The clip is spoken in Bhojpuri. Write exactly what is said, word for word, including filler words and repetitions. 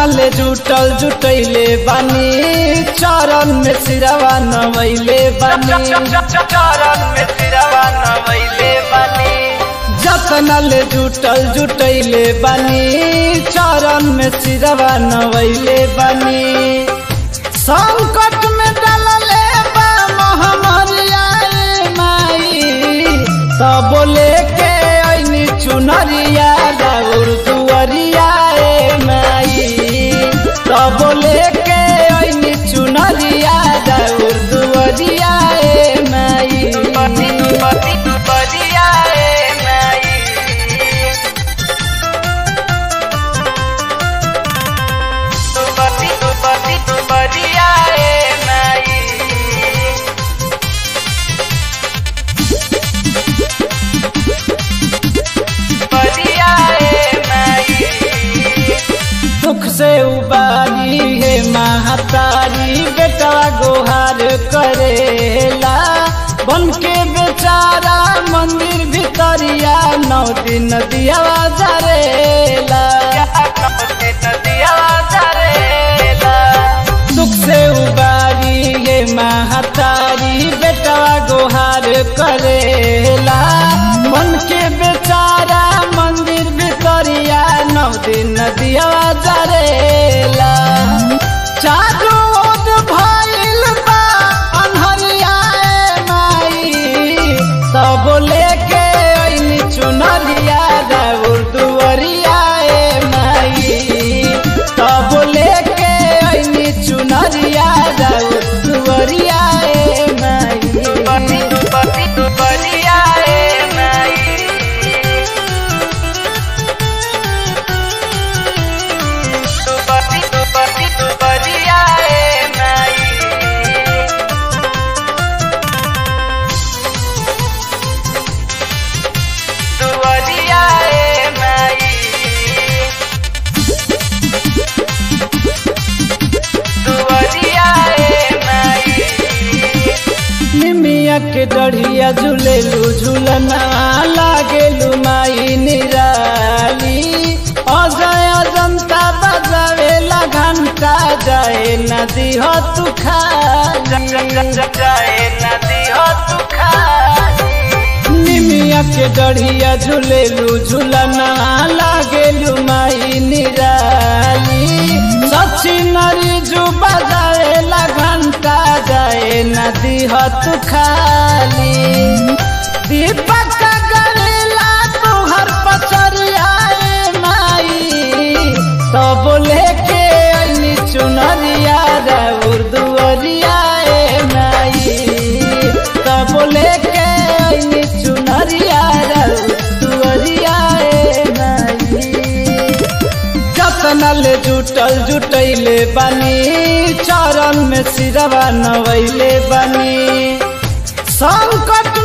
ले जुटल जुटैले बानी चरण में सिरवा नवैले बानी चरण में सिरवा नवैले बानी जतना ले जुटल जुटैले बानी चरण में सिरवा नवैले बानी संकट में डालले बा महामरिया माई सब लेके ऐनी चुनरिया राउर दुअरिया माई सब लेके ऐनी चुनरिया राउर दुअरिया माई पति पति दुपरिया माई पति पति दुपरिया माई परिया माई दुख से उबारी है महतारी बेटा गोहार करेला बन के बेचारा मंदिर भितरिया नौ दिन दिया जरेला दुख से उबारी है महतारी बेटा गोहार करेला बन के बेचारा मंदिर भितरिया नौ दिन दिया जरेला चारू ओर भइल बा अन्हरिया माई सब लेके ऐनी चुनरिया राउर दुअरिया माई सब लेके ऐनी चुनरिया राउर दुअरिया माई पति पति दुपरिया माई पति पति दुपरिया माई दुअरिया माई दुअरिया माई निमिया के डढ़िया झूलेलू झूलना लागेलू माई निराली अजय जनता बजावेला घंटा जाए नदी हो तू खाली जाए नदी हो तू खाली निमिया के डढ़िया झूलेलू झूलना लागेलू माई निराली सची नरी जू बजावेला घंटा जाए नदी हो तू खाली दीपक गरेला तुहर पचरिया माई सब लेके ऐनी चुनरिया राउर दुअरिया माई सब लेके ऐनी चुनरिया राउर दुअरिया माई जतना ले जुटल जुटैले बानी चरण में सिरवा नवैले बानी संकट